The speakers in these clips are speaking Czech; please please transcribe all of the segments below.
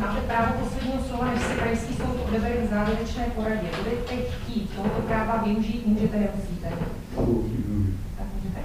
máte právo posledního slova, než se krajský soud odebere k závěrečné poradě. Budete chtít tohoto práva využít, můžete, nemusíte. Tak můžete.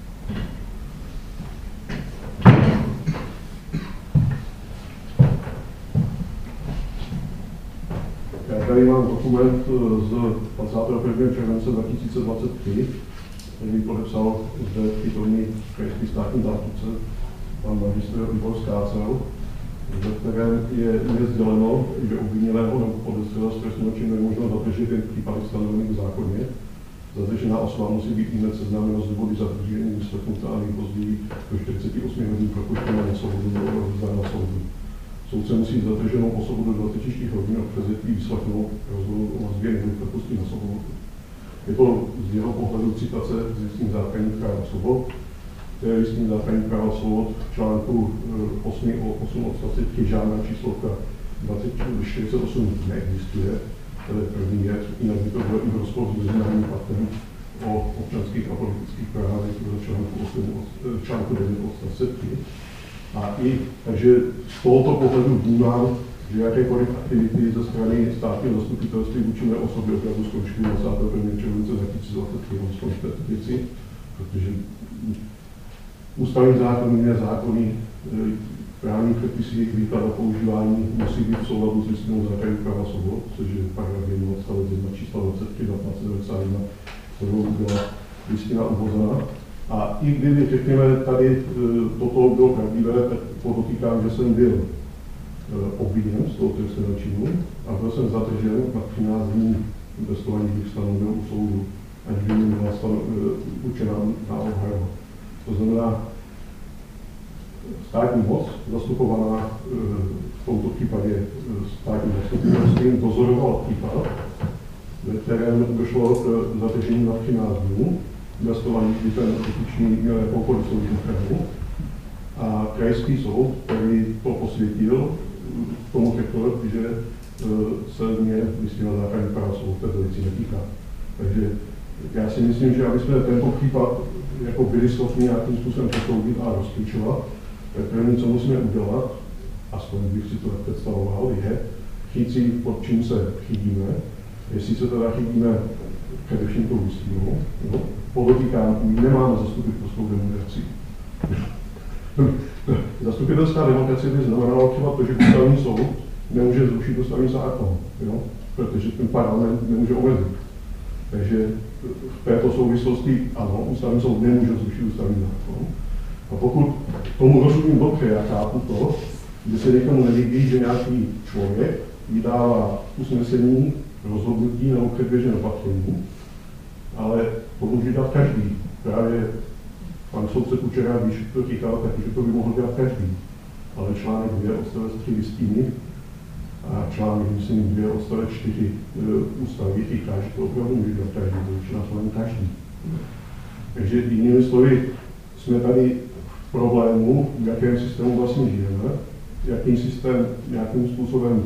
Já tady mám dokument z 21. července 2023, který podepsal zde přítomný krajský státní zástupce, pan magistr Libor Skácel, ve kterém je sděleno, že obviněného nebo podezřelého z trestného činu je možno zadržet jen v případech stanovených v zákoně. Zadržená osoba musí být ihned seznámena z důvody zadržení, vyslechnutá nejpozději do 48 hodin propuštěna na soudu nebo rozdána soudu. Soudce musí zadrženou osobu do 24 hodin od převzetí vyslechnout rozhodnout o vazbě nebo propustit na svobodu. Je to z jeho pohledu citace z listiny základních práv a svobod. To je listiny základních práv a svobod v článku 8 odstavce 3 žádná číslovka 2048 neexistuje. To je první věc, jinak by to bylo i v rozporu s mezinárodním paktem o občanských a politických právech v článku 9 odstavce 3. Takže z tohoto pohledu vnímám, že jakékoliv aktivity ze strany státního zastupitelství vůči mé osobě opravdu skončily 21. července 2023 v této věci, protože ústavní zákony, jiné zákony, právní předpisy, jejich výklad a používání musí být v souladu s listinou základních práv a svobod, což je paragraf 1 odstavec 1 čísla 23 1991, kterou byla listina uvozená. A i kdyby, řekněme, tady toto bylo pravdivé, tak podotýkám, že jsem byl obviněn z toho trestného činu a byl jsem zadržen na 13 dní bez toho, aniž bych stanovil u soudu, aniž by mi byla určená na obhajoba. To znamená, státní moc, zastupovaná v tomto případě státním zastupitelstvím, dozoroval případ, ve kterém došlo k zadržení na 13 dnů, bez toho, aniž by ten dotyčný měl jakoukoliv soudní ochranu. A krajský soud, který to posvětil, tomu řekl, že se mě listina základních práv svobod v této věci netýká. Takže já si myslím, že aby jsme tento případ jako byli schopni nějakým způsobem posoudit a rozklíčovat, tak první, co musíme udělat, aspoň bych si to představoval, je chytit si, pod čím se chybíme, jestli se teda chybíme především tou listinou, no, podotýkám, my nemáme zastupitelskou demokracii. Zastupitelská demokracie by znamenala třeba to, že ústavní soud nemůže zrušit ústavní zákon, jo? Protože ten parlament nemůže omezit. Takže v této souvislosti ano, ústavní soud nemůže zrušit ústavní zákon. A pokud tomu rozumím dobře, já chápu to, že se někomu nelíbí, že nějaký člověk vydává usnesení, rozhodnutí nebo předběžné opatření, ale to může dělat každý. Právě pan soudce Kučera, když to říkal, takže to by mohl dělat každý. Ale článek 2 odstavec 3 listiny a článek, myslím, 2 odstavec 4 ústavy říká, že to opravdu může dělat každý, to většina článek každý. Takže jinými slovy, jsme tady v problému, v jakém systému vlastně žijeme, jakým systém nějakým způsobem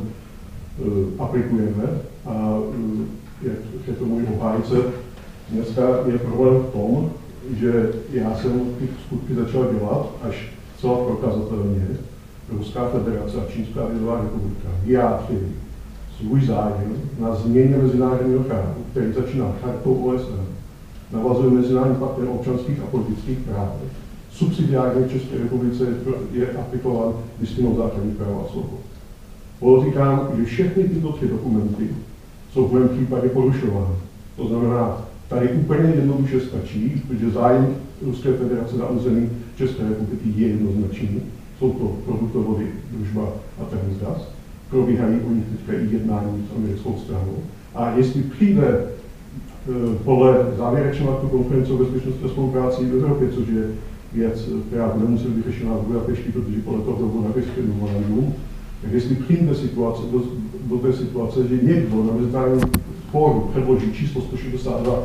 aplikujeme a jak řekl můj obhájce, dneska je problém v tom, že já jsem ty skutky začal dělat až celá prokazatelně. Ruská federace a Čínská lidová republika vyjádřili svůj zájem na změně mezinárodního práva, který začíná chartou OSN, navazuje mezinárodní paktem občanských a politických práv. Subsidiárně v České republice je aplikován listinou základních práv a svobod. Podotýkám, že všechny tyto tři dokumenty jsou v mém případě porušovány. To znamená, tady úplně jednoduše stačí, protože zájem Ruské federace na území České republiky je jednoznačný. Jsou to produktovody, družba a Transgas. Probíhají o nich teďka i jednání s americkou stranou. A jestli přijde podle závěrečného aktu konference o bezpečnosti a spolupráci v Evropě, což je věc, která bude muset být řešena v Budapešti, protože podle toho bylo navěřeno memorandum, tak jestli přijde situace, do té situace, že někdo na mezinárodním fóru předloží číslo 162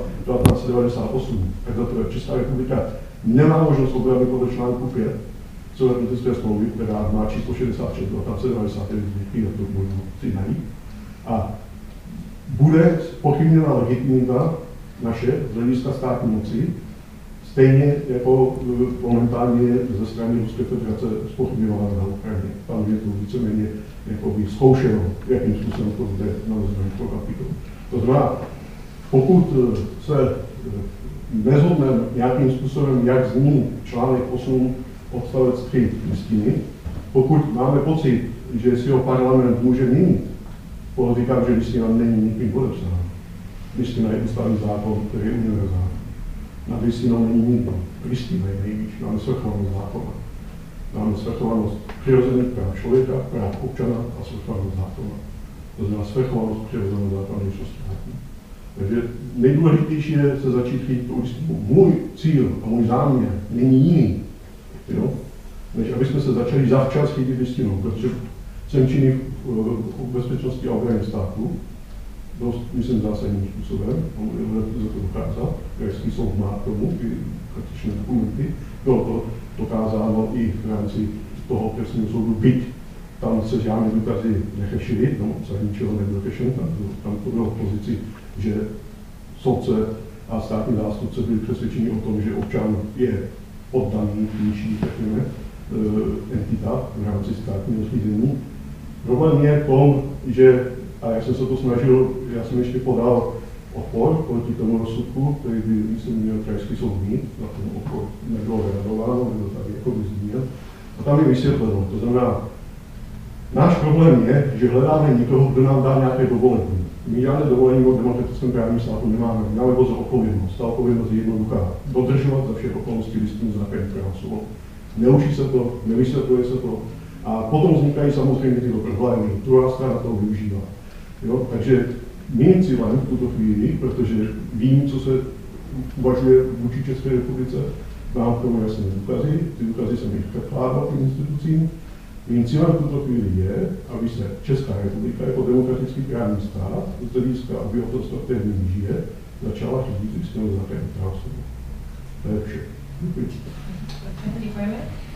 1998, tak za to Česká republika nemá možnost obrany podle článku 5 Celoevropské smlouvy, která má číslo 66 1999, jak to můžu si najít. A bude pochybněna legitimita naše z hlediska státní moci Stejně jako momentálně ze strany Ruské federace zpochybňována na Ukrajině. Tam je to víceméně zkoušeno, jakým způsobem to jde na zbraňovou kapitolu. To znamená, pokud se nezhodneme nějakým způsobem, jak zní článek 8 odstavec 3 listiny, pokud máme pocit, že si ho parlament může měnit, říkám, že listina není nikým podepsána. Listina je ústavní zákon, který je univerzální. Nad listinou není nikdo. Listina je nejvíc. Máme svrchovanost zákona. Máme svrchovanost přirozených práv člověka, práv občana a svrchovanost zákona. To znamená svrchovanost přirozeného zákona nejsou státní. Takže nejdůležitější je se začít chytit tu listinu. Můj cíl a můj záměr není jiný, než aby jsme se začali zavčas chytit listinu, protože jsem činný v bezpečnosti a obraně státu, dost, myslím, zásadním způsobem, za to dokázat, krajský soud má k tomu ty praktičné dokumenty, bylo to dokázáno i v rámci toho trestního soudu, byť tam se žádné důkazy nechešily, obsah ničeho nebyl řešen, tam to bylo v pozici, že soudce a státní zástupce byli přesvědčeni o tom, že občan je oddaný nižší, řekněme, entita v rámci státního řízení. Problém je v tom, že, a jak jsem se to snažil, já jsem ještě podal odpor proti tomu rozsudku, který by jsem měl krajský soud mít, na ten odpor nebylo reagováno, nebylo tady jako vyzmíněn. A tam je vysvětleno, to znamená, náš problém je, že hledáme někoho, kdo nám dá nějaké dovolení. My žádné dovolení od demokratickém právním státu nemáme, máme pouze odpovědnost. Ta odpovědnost je jednoduchá. Dodržovat za všech okolností listinu základních práv svobod. Neučí se to, nevysvětluje se to. A potom vznikají samozřejmě tyto problémy. Druhá strana toho využívá. Jo? Takže mým cílem v tuto chvíli, protože vím, co se uvažuje vůči České republice, mám k tomu jasné důkazy, ty důkazy jsem jich předkládal těm institucím. Mým cílem v tuto chvíli je, aby se Česká republika jako demokratický právní stát z hlediska obyvatelstva, které v ní žije, začala řídit listinou základních práv svobod. To je vše. Děkuji. Děkujeme.